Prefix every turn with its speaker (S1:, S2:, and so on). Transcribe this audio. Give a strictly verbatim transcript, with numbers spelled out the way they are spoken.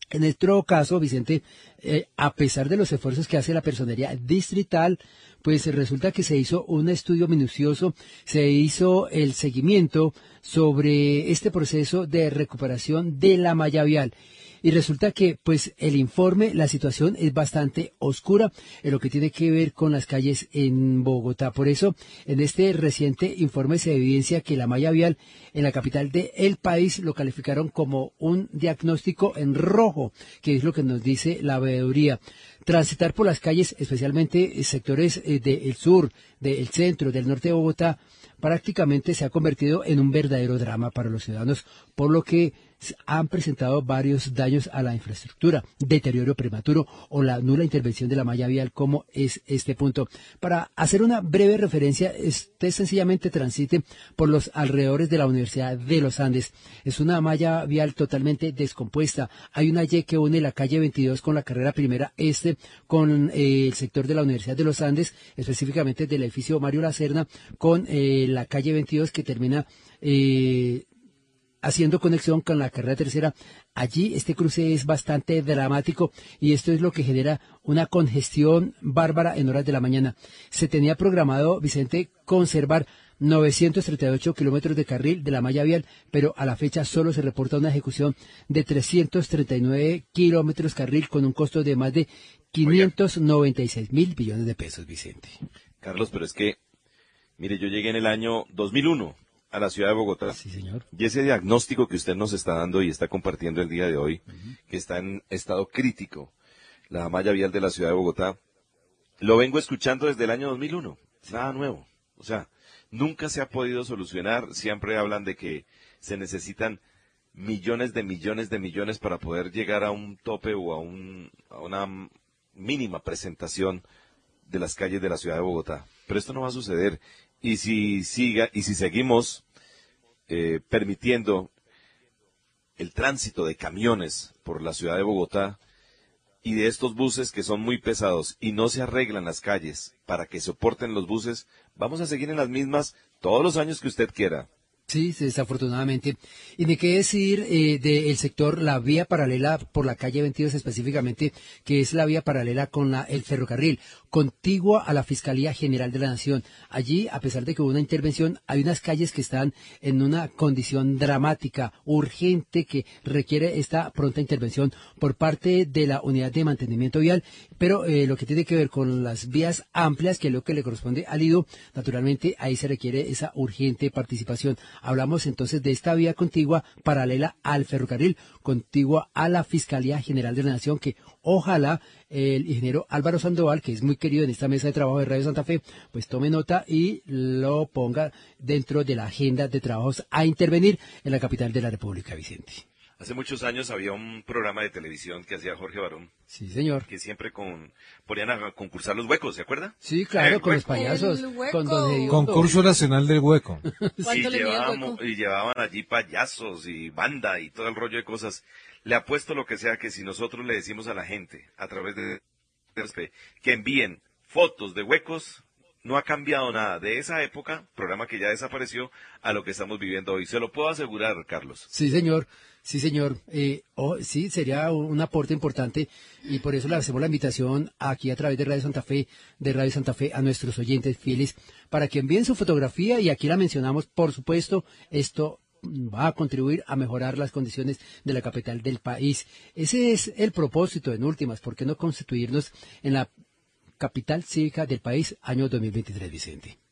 S1: En otro caso, Vicente, eh, a pesar de los esfuerzos que hace la personería distrital, pues resulta que se hizo un estudio minucioso, se hizo el seguimiento sobre este proceso de recuperación de la malla vial. Y resulta que, pues, el informe, la situación es bastante oscura en lo que tiene que ver con las calles en Bogotá. Por eso, en este reciente informe se evidencia que la malla vial en la capital del país lo calificaron como un diagnóstico en rojo, que es lo que nos dice la veeduría. Transitar por las calles, especialmente sectores eh, del sur, del centro, del norte de Bogotá, prácticamente se ha convertido en un verdadero drama para los ciudadanos, por lo que han presentado varios daños a la infraestructura, deterioro prematuro o la nula intervención de la malla vial, como es este punto. Para hacer una breve referencia, usted sencillamente transite por los alrededores de la Universidad de los Andes. Es una malla vial totalmente descompuesta. Hay una Y que une la calle veintidós con la carrera primera este, con eh, el sector de la Universidad de los Andes, específicamente del edificio Mario Lacerna, con eh, la calle veintidós que termina eh, haciendo conexión con la carrera tercera. Allí este cruce es bastante dramático y esto es lo que genera una congestión bárbara en horas de la mañana. Se tenía programado, Vicente, conservar novecientos treinta y ocho kilómetros de carril de la malla vial, pero a la fecha solo se reporta una ejecución de trescientos treinta y nueve kilómetros carril con un costo de más de quinientos noventa y seis mil billones de pesos, Vicente.
S2: Carlos, pero es que, mire, yo llegué en el año dos mil uno a la ciudad de Bogotá.
S1: Sí, señor.
S2: Y ese diagnóstico que usted nos está dando y está compartiendo el día de hoy, uh-huh, que está en estado crítico, la malla vial de la ciudad de Bogotá, lo vengo escuchando desde el año dos mil uno. Sí. Nada nuevo. O sea, nunca se ha podido solucionar. Siempre hablan de que se necesitan millones de millones de millones para poder llegar a un tope o a, un, a una mínima presentación de las calles de la ciudad de Bogotá. Pero esto no va a suceder. Y si siga, y si seguimos eh, permitiendo el tránsito de camiones por la ciudad de Bogotá y de estos buses que son muy pesados y no se arreglan las calles para que soporten los buses, vamos a seguir en las mismas todos los años que usted quiera.
S1: Sí, desafortunadamente. Y ni qué decir eh, del sector, la vía paralela por la calle veintidós específicamente, que es la vía paralela con la, el ferrocarril, contigua a la Fiscalía General de la Nación. Allí, a pesar de que hubo una intervención, hay unas calles que están en una condición dramática, urgente, que requiere esta pronta intervención por parte de la Unidad de Mantenimiento Vial, pero eh, lo que tiene que ver con las vías amplias, que es lo que le corresponde al I D U, naturalmente ahí se requiere esa urgente participación. Hablamos entonces de esta vía contigua paralela al ferrocarril, contigua a la Fiscalía General de la Nación, que ojalá el ingeniero Álvaro Sandoval, que es muy querido en esta mesa de trabajo de Radio Santa Fe, pues tome nota y lo ponga dentro de la agenda de trabajos a intervenir en la capital de la República, Vicente.
S2: Hace muchos años había un programa de televisión que hacía Jorge Barón.
S1: Sí, señor.
S2: Que siempre con, ponían a concursar los huecos, ¿se acuerda?
S1: Sí, claro,
S2: el
S1: con
S2: hueco.
S1: Los payasos. Con don Hediondo.
S3: Concurso Nacional del Hueco.
S2: Y, llevábamos, y llevaban allí payasos y banda y todo el rollo de cosas. Le apuesto lo que sea que si nosotros le decimos a la gente, a través de que envíen fotos de huecos, no ha cambiado nada de esa época, programa que ya desapareció, a lo que estamos viviendo hoy. Se lo puedo asegurar, Carlos.
S1: Sí, señor. Sí, señor. Eh, oh, sí, sería un aporte importante y por eso le hacemos la invitación aquí a través de Radio Santa Fe, de Radio Santa Fe, a nuestros oyentes fieles, para que envíen su fotografía y aquí la mencionamos, por supuesto, esto va a contribuir a mejorar las condiciones de la capital del país. Ese es el propósito, en últimas, ¿por qué no constituirnos en la capital cívica del país año dos mil veintitrés, Vicente?